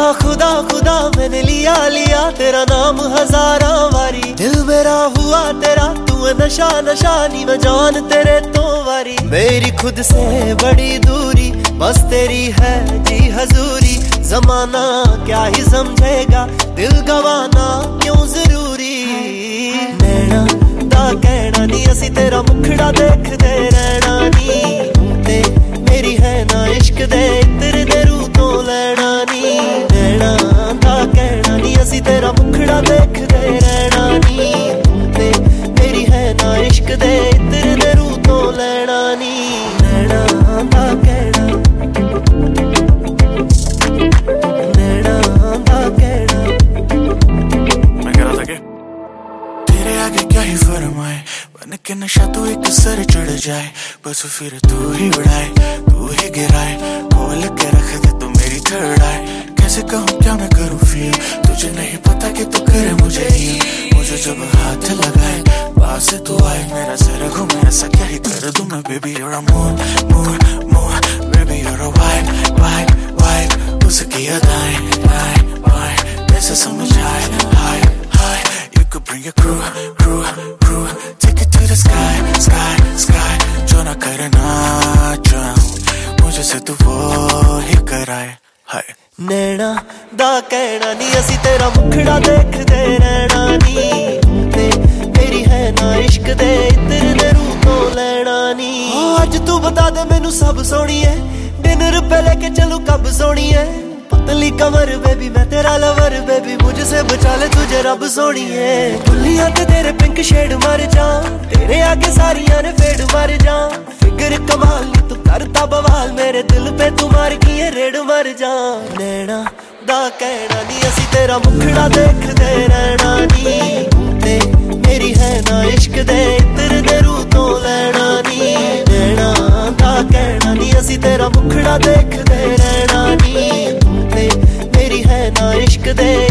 खुदा खुदा मैंने लिया लिया तेरा नाम हजारा वारी, दिल मेरा हुआ तेरा तू नशा नशा नी मैं जान तेरे तो वारी। मेरी खुद से बड़ी दूरी बस तेरी है जी हजूरी, जमाना क्या ही समझेगा दिल गवाना क्यों जरूरी। नैना दा कहना नी असी तेरा मुखड़ा देखदे रहना नी, ते मेरी है ना इश्क दे इत्र दे रू तो लेना नी। नैना दा कहना नी असी तेरा मुखड़ा देखदे रहना नी, ते मेरी है ना इश्क दे इत्र दे रू तो लेना नी। नैना दा कहना, नैना दा कहना। मैं कह रहा था कि तेरे आगे क्या ही फरमाए, बन के नशा तू एक सर चढ़ जाए, बस फिर तू ही उड़ाए तू ही गिराए, खोल के रख दे तू मेरी थर्ड आई। कैसे कहूँ क्या मैं करूँ फील, तुझे नहीं पता कि तू करे मुझे ही। मुझे जब हाथ लगाए पास तू आए, मेरा सर घूमे ऐसा क्या ही कर दूं मैं। Baby you're a moon moon moon, baby you're a vibe vibe vibe, उसकी अदाएं दाएं बाएं कैसे समझ आए हाय हाय। You could bring your crew crew crew, take it to the sky sky sky, जो ना करना चाहूं मुझे से तू वो ही कराए हाय। नैना दा कहना नी असी तेरा मुखड़ा देखदे रहना नी, ते मेरी है ना इश्क दे इत्र दे रू तो लेना नी। अज तू बता दे मैनू सब सोनी है, डिनर पे लेके चलू कब सोनी है। पतली कमर बेबी मैं तेरा लवर बेबी, मुझसे बचा ले तुझे रब सोनी है। दुनिया ते तेरे पिंक शेड मर जा, तेरे आगे सारियां ने फेड मर जा। फिगर कमाल नी तू करता बवाल, मेरे दिल पे तू मार की है रेड मर जा। नैना दा कहना नी असी तेरा मुखड़ा देखदे रहना नी, ते मेरी है ना इश्क दे इत्र दे रू तो लेना नी। नैना दा कहना नी असी तेरा मुखड़ा देखदे रहना नी, ते मेरी है ना इश्क दे